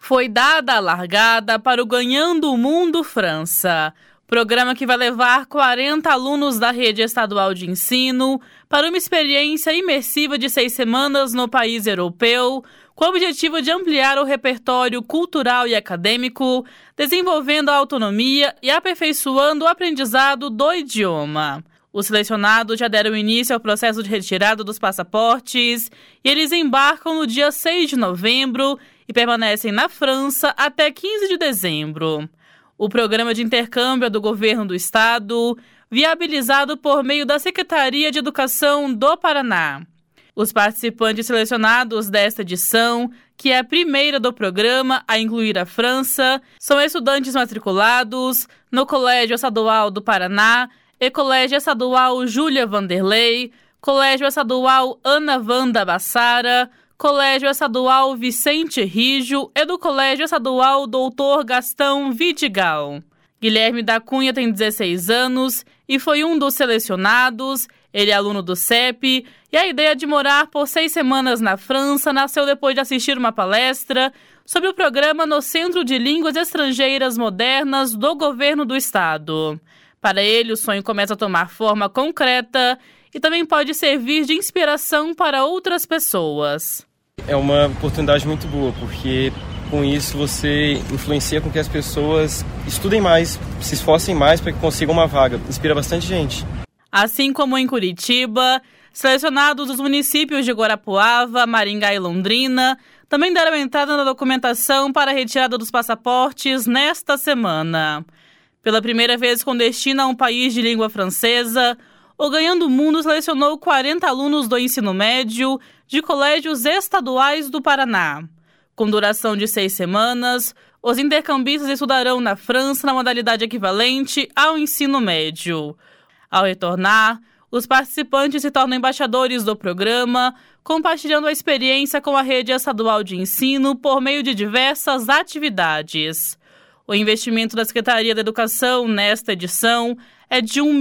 Foi dada a largada para o Ganhando o Mundo França, programa que vai levar 40 alunos da rede estadual de ensino para uma experiência imersiva de 6 semanas no país europeu, com o objetivo de ampliar o repertório cultural e acadêmico, desenvolvendo a autonomia e aperfeiçoando o aprendizado do idioma. Os selecionados já deram início ao processo de retirada dos passaportes e eles embarcam no dia 6 de novembro e permanecem na França até 15 de dezembro. O programa de intercâmbio é do governo do estado, viabilizado por meio da Secretaria de Educação do Paraná. Os participantes selecionados desta edição, que é a primeira do programa a incluir a França, são estudantes matriculados no Colégio Estadual do Paraná e Colégio Estadual Júlia Vanderlei, Colégio Estadual Ana Wanda Bassara, Colégio Estadual Vicente Rijo e do Colégio Estadual Doutor Gastão Vidigal. Guilherme da Cunha tem 16 anos e foi um dos selecionados. Ele é aluno do CEP e a ideia de morar por 6 semanas na França nasceu depois de assistir uma palestra sobre o programa no Centro de Línguas Estrangeiras Modernas do governo do estado. Para ele, o sonho começa a tomar forma concreta e também pode servir de inspiração para outras pessoas. É uma oportunidade muito boa, porque com isso você influencia com que as pessoas estudem mais, se esforcem mais para que consigam uma vaga. Inspira bastante gente. Assim como em Curitiba, selecionados dos municípios de Guarapuava, Maringá e Londrina também deram entrada na documentação para a retirada dos passaportes nesta semana. Pela primeira vez com destino a um país de língua francesa, o Ganhando o Mundo selecionou 40 alunos do ensino médio de colégios estaduais do Paraná. Com duração de 6 semanas, os intercambistas estudarão na França na modalidade equivalente ao ensino médio. Ao retornar, os participantes se tornam embaixadores do programa, compartilhando a experiência com a rede estadual de ensino por meio de diversas atividades. O investimento da Secretaria da Educação nesta edição é de R$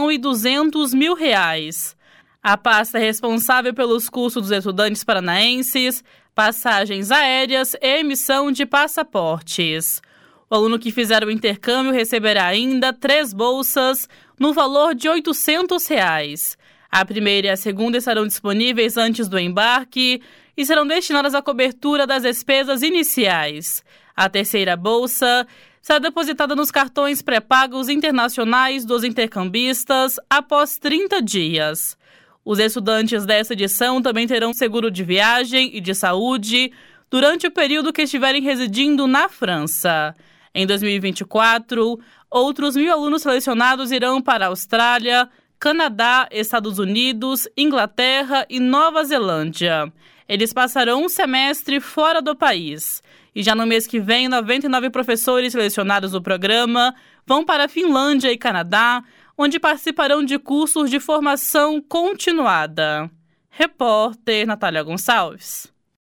1.200.000. A pasta é responsável pelos custos dos estudantes paranaenses, passagens aéreas e emissão de passaportes. O aluno que fizer o intercâmbio receberá ainda 3 bolsas no valor de R$ 800. A primeira e a segunda estarão disponíveis antes do embarque e serão destinadas à cobertura das despesas iniciais. A terceira bolsa será depositada nos cartões pré-pagos internacionais dos intercambistas após 30 dias. Os estudantes dessa edição também terão seguro de viagem e de saúde durante o período que estiverem residindo na França. Em 2024, outros 1.000 alunos selecionados irão para a Austrália, Canadá, Estados Unidos, Inglaterra e Nova Zelândia. Eles passarão um semestre fora do país. E já no mês que vem, 99 professores selecionados do programa vão para a Finlândia e Canadá, onde participarão de cursos de formação continuada. Repórter Natália Gonçalves.